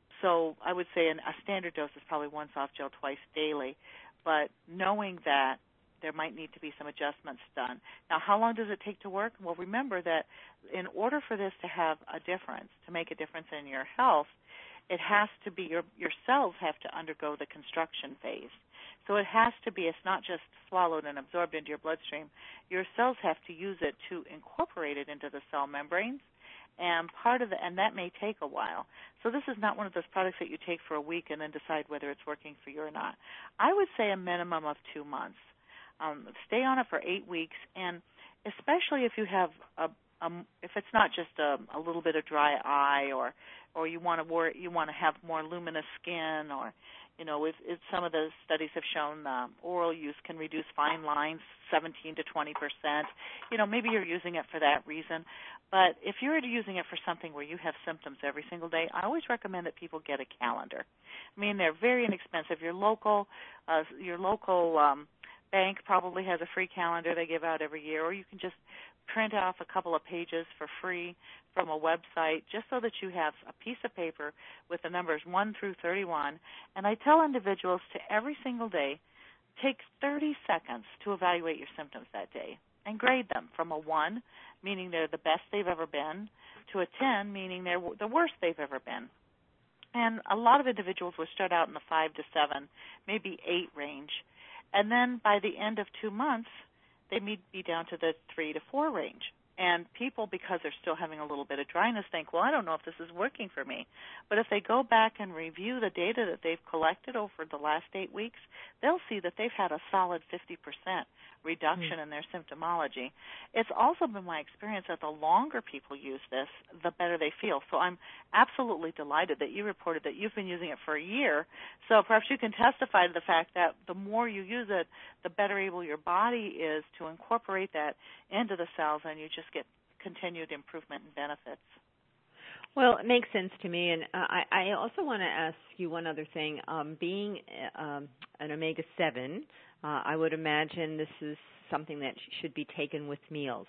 so I would say an, a standard dose is probably one soft gel twice daily, but knowing that there might need to be some adjustments done. Now, how long does it take to work? Well, remember that in order for this to have a difference, to make a difference in your health, it has to be, your, your cells have to undergo the construction phase. So it has to be, it's not just swallowed and absorbed into your bloodstream. Your cells have to use it to incorporate it into the cell membranes, and part of the, and that may take a while. So this is not one of those products that you take for a week and then decide whether it's working for you or not. I would say a minimum of two months. Um, stay on it for eight weeks, and especially if you have a, a if it's not just a, a little bit of dry eye, or or you want to worry, you want to have more luminous skin, or you know, if, if some of the studies have shown um, oral use can reduce fine lines seventeen to twenty percent. You know, maybe you're using it for that reason. But if you're using it for something where you have symptoms every single day, I always recommend that people get a calendar. I mean, they're very inexpensive. Your local, uh, your local um, bank probably has a free calendar they give out every year, or you can just print off a couple of pages for free from a website just so that you have a piece of paper with the numbers one through thirty-one. And I tell individuals to every single day take thirty seconds to evaluate your symptoms that day and grade them from a one, meaning they're the best they've ever been, to a ten, meaning they're the worst they've ever been. And a lot of individuals will start out in the five to seven, maybe eight range. And then by the end of two months, they may be down to the three to four range. And people, because they're still having a little bit of dryness, think, well, I don't know if this is working for me. But if they go back and review the data that they've collected over the last eight weeks, they'll see that they've had a solid fifty percent reduction mm. in their symptomology. It's also been my experience that the longer people use this, the better they feel. So I'm absolutely delighted that you reported that you've been using it for a year. So perhaps you can testify to the fact that the more you use it, the better able your body is to incorporate that into the cells, and you just get continued improvement and benefits. Well, it makes sense to me, and uh, I, I also want to ask you one other thing. Um, being um, an omega seven, uh, I would imagine this is something that should be taken with meals.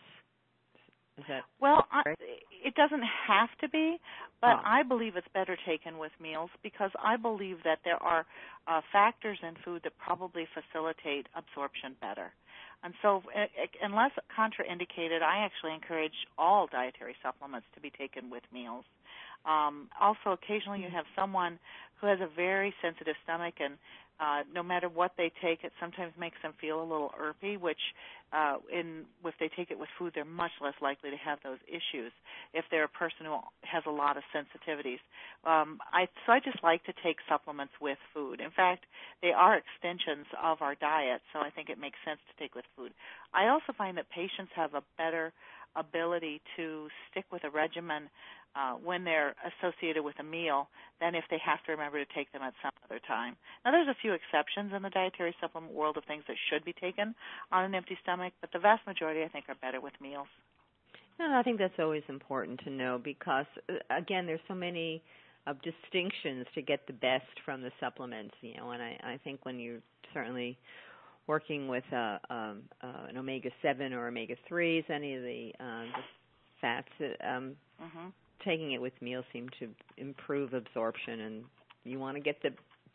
Is that well, right? I, it doesn't have to be, but oh. I believe it's better taken with meals because I believe that there are uh, factors in food that probably facilitate absorption better. And so unless contraindicated, I actually encourage all dietary supplements to be taken with meals. Um, also, occasionally you have someone who has a very sensitive stomach, and uh, no matter what they take, it sometimes makes them feel a little irpy, which uh, in, if they take it with food, they're much less likely to have those issues if they're a person who has a lot of sensitivities. Um, I, so I just like to take supplements with food. In fact, they are extensions of our diet, so I think it makes sense to take with food. I also find that patients have a better ability to stick with a regimen uh, when they're associated with a meal than if they have to remember to take them at some other time. Now, there's a few exceptions in the dietary supplement world of things that should be taken on an empty stomach, but the vast majority, I think, are better with meals. No, I think that's always important to know because, again, there's so many uh, distinctions to get the best from the supplements, you know, and I, I think when you're certainly working with uh, um, uh, an omega seven or omega threes, any of the, uh, the fats, um, mm-hmm. taking it with meals seem to improve absorption, and you want to get the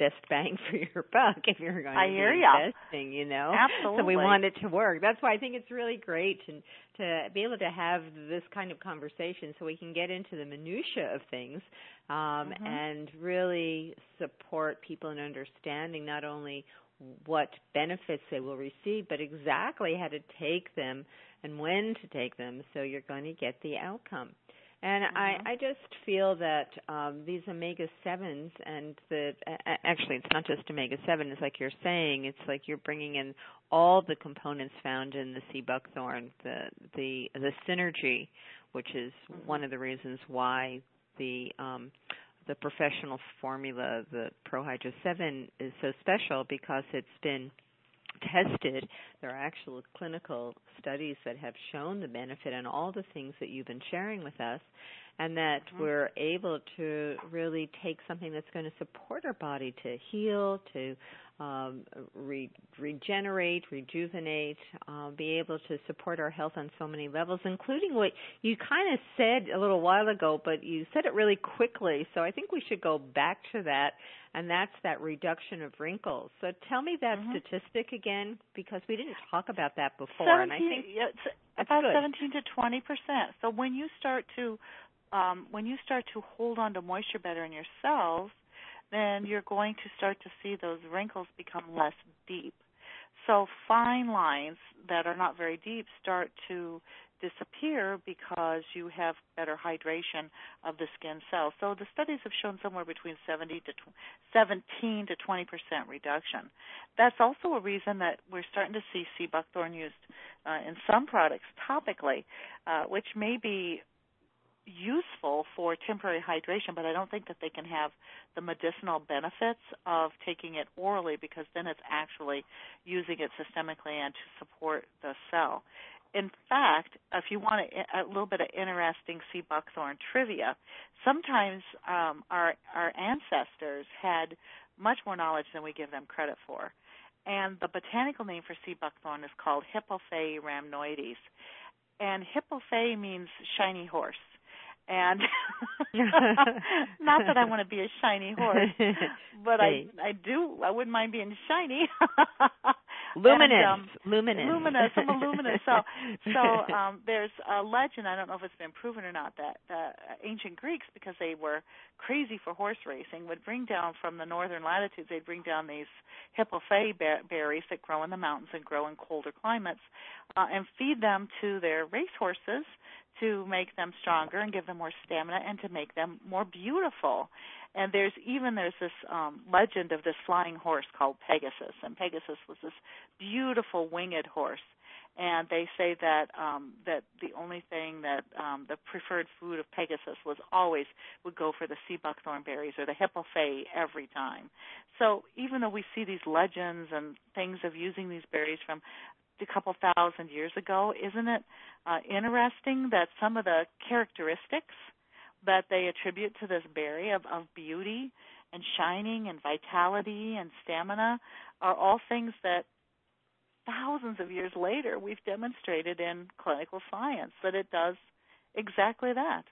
best bang for your buck if you're going I to hear be ya. investing, you know. Absolutely. So we want it to work. That's why I think it's really great to to be able to have this kind of conversation so we can get into the minutia of things um, mm-hmm. and really support people in understanding not only what benefits they will receive, but exactly how to take them and when to take them so you're going to get the outcome. And mm-hmm. I, I just feel that um, these omega sevens and the uh, actually it's not just omega seven, it's like you're saying, it's like you're bringing in all the components found in the sea buckthorn, the the the synergy, which is mm-hmm. one of the reasons why the um, the professional formula, the ProHydra seven, is so special because it's been tested. There are actual clinical studies that have shown the benefit and all the things that you've been sharing with us, and that mm-hmm. we're able to really take something that's going to support our body to heal, to um, re- regenerate, rejuvenate, uh, be able to support our health on so many levels, including what you kind of said a little while ago, but you said it really quickly, so I think we should go back to that, and that's that reduction of wrinkles. So tell me that mm-hmm. statistic again, because we didn't talk about that before, seventeen, and I think yeah, it's that's about good. seventeen to twenty percent. So when you start to um, when you start to hold on to moisture better in your cells, then you're going to start to see those wrinkles become less deep. So fine lines that are not very deep start to disappear because you have better hydration of the skin cells. So the studies have shown somewhere between seventy to seventeen to twenty percent reduction. That's also a reason that we're starting to see sea buckthorn used uh, in some products topically, uh, which may be useful for temporary hydration, but I don't think that they can have the medicinal benefits of taking it orally, because then it's actually using it systemically and to support the cell. In fact, if you want a, a little bit of interesting sea buckthorn trivia, sometimes um, our our ancestors had much more knowledge than we give them credit for. And the botanical name for sea buckthorn is called Hippophae rhamnoides. And Hippophae means shiny horse. And not that I want to be a shiny horse, but I I do I wouldn't mind being shiny. Luminous, and, um, luminous, luminous. I'm a luminous. So, so um, there's a legend. I don't know if it's been proven or not, that the ancient Greeks, because they were crazy for horse racing, would bring down from the northern latitudes. They'd bring down these Hippophae berries that grow in the mountains and grow in colder climates, uh, and feed them to their race horses to make them stronger and give them more stamina and to make them more beautiful. And there's even there's this um, legend of this flying horse called Pegasus, and Pegasus was this beautiful winged horse. And they say that um, that the only thing that um, the preferred food of Pegasus was always would go for the sea buckthorn berries or the Hippophae every time. So even though we see these legends and things of using these berries from a couple thousand years ago, isn't it uh, interesting that some of the characteristics that they attribute to this berry of, of beauty and shining and vitality and stamina are all things that thousands of years later we've demonstrated in clinical science that it does exactly that.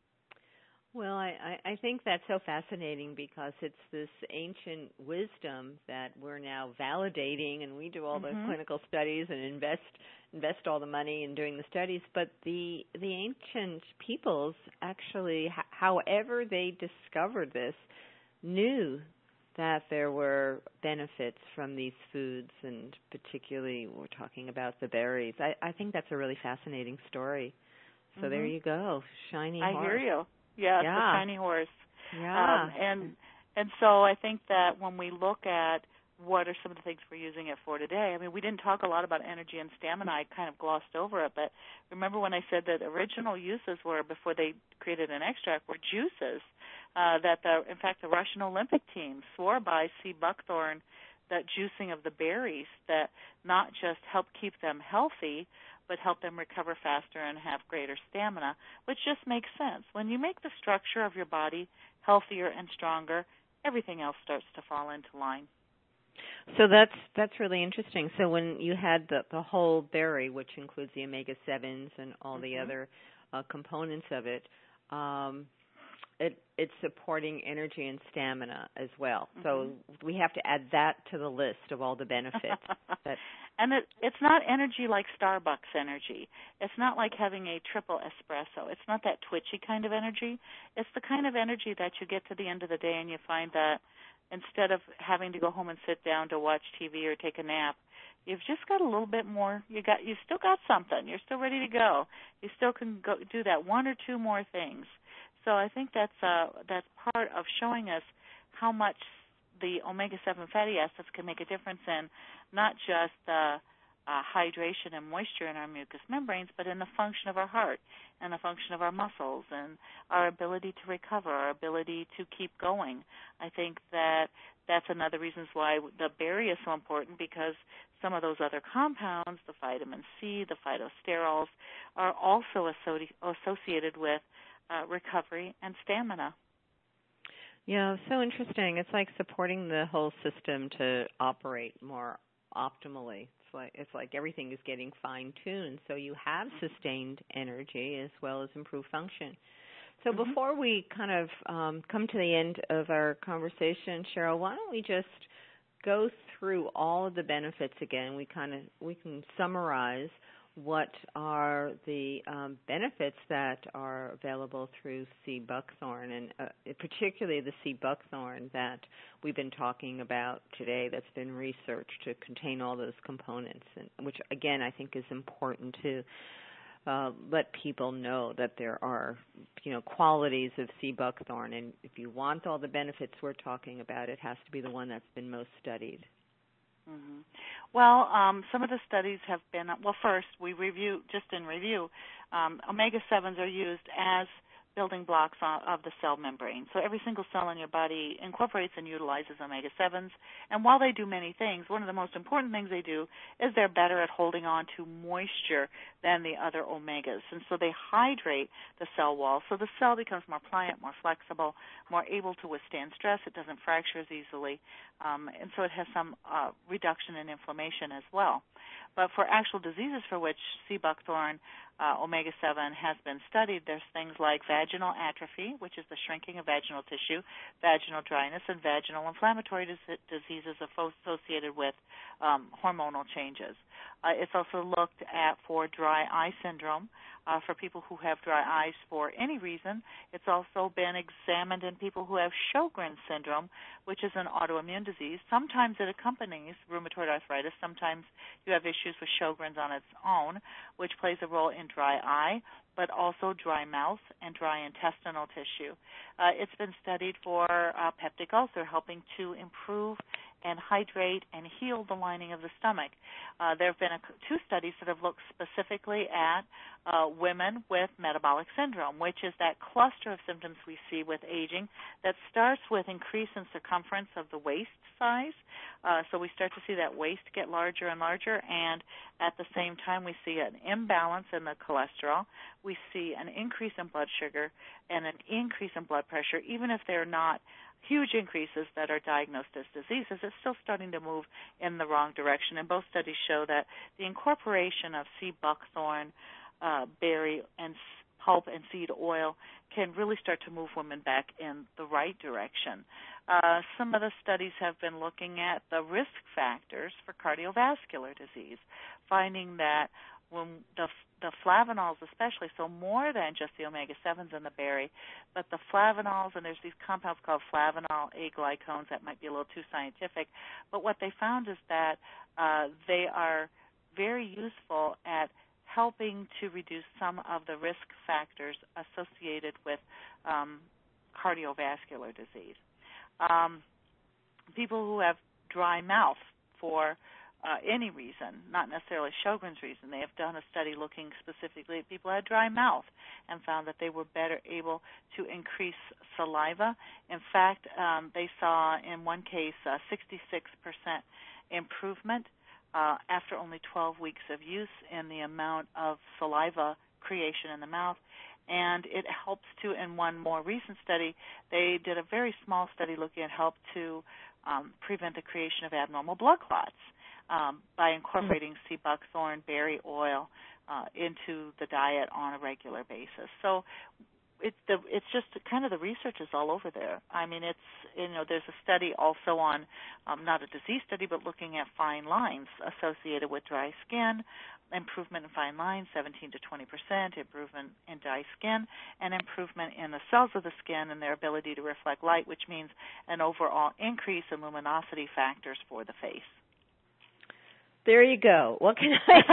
Well, I, I think that's so fascinating because it's this ancient wisdom that we're now validating, and we do all mm-hmm. the clinical studies and invest invest all the money in doing the studies. But the the ancient peoples actually, h- however they discovered this, knew that there were benefits from these foods, and particularly we're talking about the berries. I, I think that's a really fascinating story. So mm-hmm. there you go, shiny I horse. hear you. Yes, yeah. the shiny horse. Yeah. Um, and and so I think that when we look at what are some of the things we're using it for today, I mean, we didn't talk a lot about energy and stamina. I kind of glossed over it. But remember when I said that original uses were, before they created an extract, were juices, uh, that, the, in fact, the Russian Olympic team swore by sea buckthorn, that juicing of the berries, that not just help keep them healthy, but help them recover faster and have greater stamina, which just makes sense. When you make the structure of your body healthier and stronger, everything else starts to fall into line. So that's that's really interesting. So when you had the, the whole berry, which includes the omega sevens and all mm-hmm. the other uh, components of it, um, it, it's supporting energy and stamina as well. Mm-hmm. So we have to add that to the list of all the benefits. that, and it, it's not energy like Starbucks energy. It's not like having a triple espresso. It's not that twitchy kind of energy. It's the kind of energy that you get to the end of the day and you find that instead of having to go home and sit down to watch T V or take a nap, you've just got a little bit more. You got, you still got something. You're still ready to go. You still can go do that one or two more things. So I think that's uh, that's part of showing us how much the omega seven fatty acids can make a difference in not just uh, uh, hydration and moisture in our mucous membranes, but in the function of our heart and the function of our muscles and our ability to recover, our ability to keep going. I think that that's another reason why the berry is so important, because some of those other compounds, the vitamin C, the phytosterols, are also associated with uh, recovery and stamina. Yeah, so interesting. It's like supporting the whole system to operate more optimally. It's like it's like everything is getting fine-tuned, so you have sustained energy as well as improved function. So mm-hmm. before we kind of um, come to the end of our conversation, Cheryl, why don't we just go through all of the benefits again? We kind of we can summarize what are the um, benefits that are available through sea buckthorn, and uh, particularly the sea buckthorn that we've been talking about today that's been researched to contain all those components, and which, again, I think is important to uh, let people know that there are, you know, qualities of sea buckthorn, and if you want all the benefits we're talking about, it has to be the one that's been most studied. Mm-hmm. Well, um, some of the studies have been, well, first, we review, just in review, um, omega sevens are used as building blocks of the cell membrane. So every single cell in your body incorporates and utilizes omega sevens. And while they do many things, one of the most important things they do is they're better at holding on to moisture than the other omegas. And so they hydrate the cell wall, so the cell becomes more pliant, more flexible, more able to withstand stress. It doesn't fracture as easily. Um, and so it has some uh, reduction in inflammation as well. But for actual diseases for which sea buckthorn uh, omega seven has been studied, there's things like vaginal atrophy, which is the shrinking of vaginal tissue, vaginal dryness, and vaginal inflammatory dis- diseases associated with um, hormonal changes. Uh, it's also looked at for dry eye syndrome, uh, for people who have dry eyes for any reason. It's also been examined in people who have Sjogren's syndrome, which is an autoimmune disease. Sometimes it accompanies rheumatoid arthritis. Sometimes you have issues with Sjogren's on its own, which plays a role in dry eye, but also dry mouth and dry intestinal tissue. Uh, it's been studied for uh, peptic ulcer, helping to improve and hydrate and heal the lining of the stomach. Uh, there have been a, two studies that have looked specifically at uh, women with metabolic syndrome, which is that cluster of symptoms we see with aging that starts with increase in circumference of the waist size. Uh, so we start to see that waist get larger and larger, and at the same time we see an imbalance in the cholesterol. We see an increase in blood sugar and an increase in blood pressure, even if they're not huge increases that are diagnosed as diseases. It's still starting to move in the wrong direction, and both studies show that the incorporation of sea buckthorn, uh, berry, and pulp and seed oil can really start to move women back in the right direction. Uh, some of the studies have been looking at the risk factors for cardiovascular disease, finding that when the the flavanols especially, so more than just the omega sevens in the berry, but the flavanols, and there's these compounds called flavanol A glycones that might be a little too scientific, but what they found is that uh, they are very useful at helping to reduce some of the risk factors associated with um, cardiovascular disease. Um, people who have dry mouth for Uh, any reason, not necessarily Sjogren's reason. They have done a study looking specifically at people who had dry mouth and found that they were better able to increase saliva. In fact, um, they saw in one case a sixty-six percent improvement uh, after only twelve weeks of use in the amount of saliva creation in the mouth. And it helps to, in one more recent study, they did a very small study looking at help to um, prevent the creation of abnormal blood clots. Um, by incorporating sea buckthorn berry oil uh, into the diet on a regular basis. So it's the it's just kind of the research is all over there. I mean, it's you know there's a study also on um, not a disease study, but looking at fine lines associated with dry skin, improvement in fine lines, seventeen to twenty percent, improvement in dry skin, and improvement in the cells of the skin and their ability to reflect light, which means an overall increase in luminosity factors for the face. There you go. What can I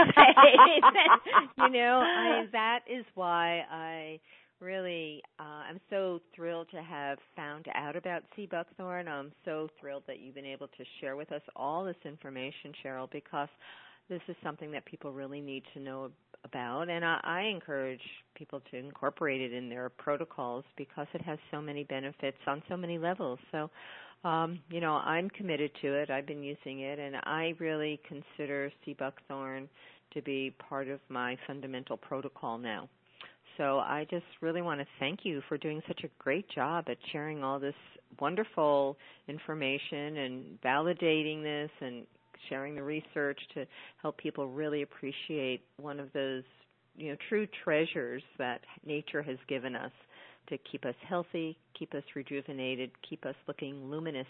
say? you know, I, that is why I really uh, I'm so thrilled to have found out about sea buckthorn. I'm so thrilled that you've been able to share with us all this information, Cheryl, because this is something that people really need to know about, and I, I encourage people to incorporate it in their protocols because it has so many benefits on so many levels. So, um, you know, I'm committed to it. I've been using it, and I really consider sea buckthorn to be part of my fundamental protocol now. So I just really want to thank you for doing such a great job at sharing all this wonderful information and validating this and sharing the research to help people really appreciate one of those, you know, true treasures that nature has given us to keep us healthy, keep us rejuvenated, keep us looking luminous.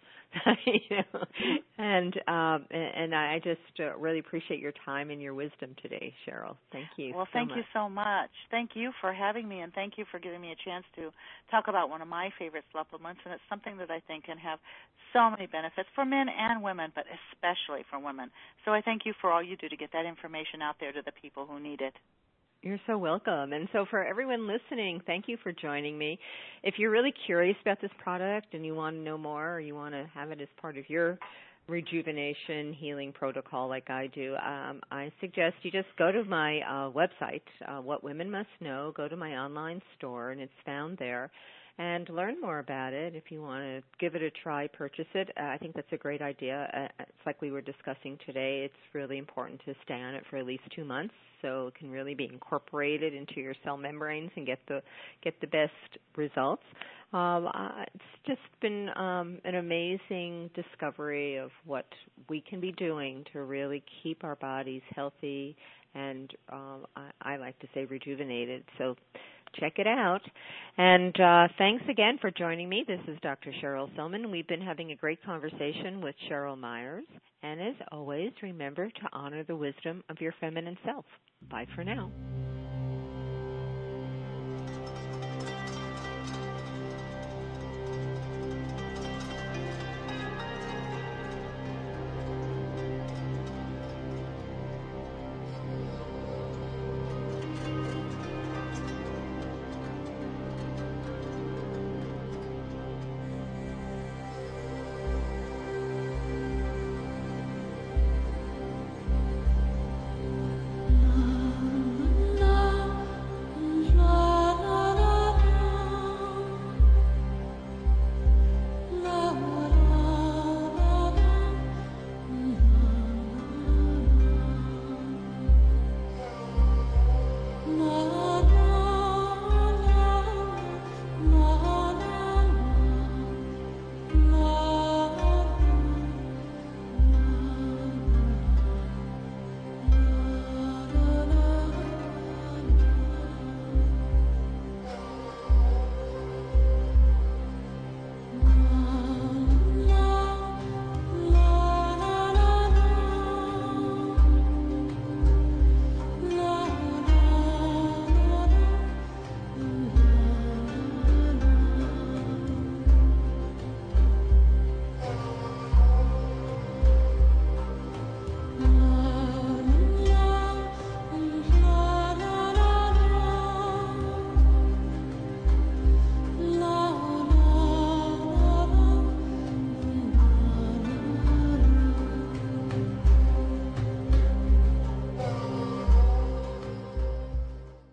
you know? And um, and I just uh, really appreciate your time and your wisdom today, Cheryl. Thank you. Well, so thank much. you so much. Thank you for having me, and thank you for giving me a chance to talk about one of my favorite supplements. And it's something that I think can have so many benefits for men and women, but especially for women. So I thank you for all you do to get that information out there to the people who need it. You're so welcome. And so for everyone listening, thank you for joining me. If you're really curious about this product and you want to know more or you want to have it as part of your rejuvenation healing protocol like I do, um, I suggest you just go to my uh, website, uh, What Women Must Know. Go to my online store, and it's found there. And learn more about it. If you want to give it a try, purchase it. Uh, I think that's a great idea. Uh, it's like we were discussing today. It's really important to stay on it for at least two months so it can really be incorporated into your cell membranes and get the get the best results. Um, uh, it's just been um, an amazing discovery of what we can be doing to really keep our bodies healthy and um, I, I like to say rejuvenated. So check it out. And uh, thanks again for joining me. This is Doctor Cheryl Selman. We've been having a great conversation with Cheryl Myers. And as always, remember to honor the wisdom of your feminine self. Bye for now.